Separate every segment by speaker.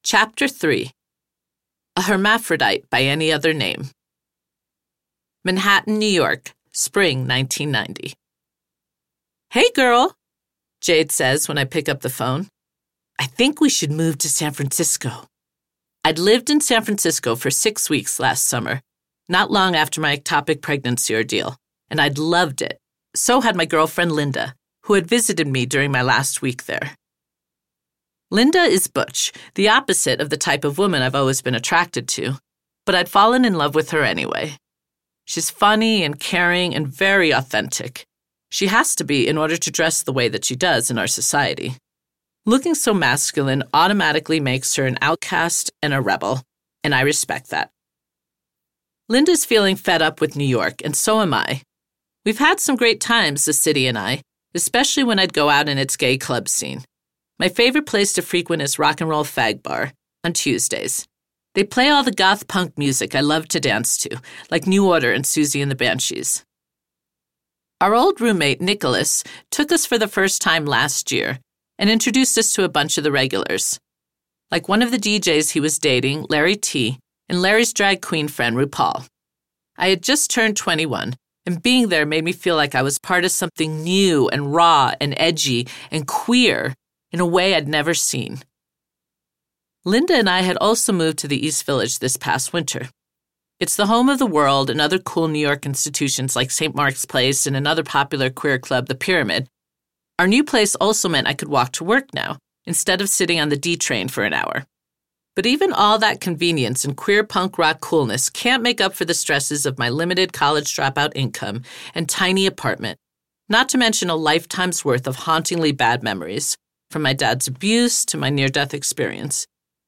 Speaker 1: Chapter 3. A Hermaphrodite by Any Other Name. Manhattan, New York, spring 1990. "Hey, girl," Jade says when I pick up the phone. "I think we should move to San Francisco." I'd lived in San Francisco for 6 weeks last summer, not long after my ectopic pregnancy ordeal, and I'd loved it. So had my girlfriend Linda, who had visited me during my last week there. Linda is butch, the opposite of the type of woman I've always been attracted to, but I'd fallen in love with her anyway. She's funny and caring and very authentic. She has to be in order to dress the way that she does in our society. Looking so masculine automatically makes her an outcast and a rebel, and I respect that. Linda's feeling fed up with New York, and so am I. We've had some great times, the city and I, especially when I'd go out in its gay club scene. My favorite place to frequent is Rock and Roll Fag Bar on Tuesdays. They play all the goth punk music I love to dance to, like New Order and Susie and the Banshees. Our old roommate, Nicholas, took us for the first time last year and introduced us to a bunch of the regulars. Like one of the DJs he was dating, Larry T., and Larry's drag queen friend, RuPaul. I had just turned 21, and being there made me feel like I was part of something new and raw and edgy and queer in a way I'd never seen. Linda and I had also moved to the East Village this past winter. It's the home of The World and other cool New York institutions like St. Mark's Place and another popular queer club, The Pyramid. Our new place also meant I could walk to work now, instead of sitting on the D train for an hour. But even all that convenience and queer punk rock coolness can't make up for the stresses of my limited college dropout income and tiny apartment, not to mention a lifetime's worth of hauntingly bad memories, from my dad's abuse to my near-death experience.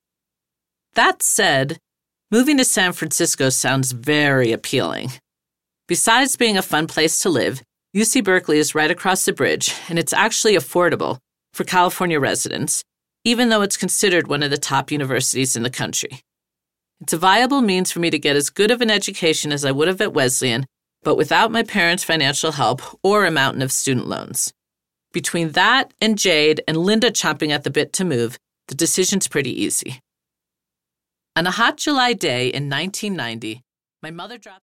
Speaker 1: That said, moving to San Francisco sounds very appealing. Besides being a fun place to live, UC Berkeley is right across the bridge, and it's actually affordable for California residents, even though it's considered one of the top universities in the country. It's a viable means for me to get as good of an education as I would have at Wesleyan, but without my parents' financial help or a mountain of student loans. Between that and Jade and Linda chomping at the bit to move, the decision's pretty easy. On a hot July day in 1990, my mother dropped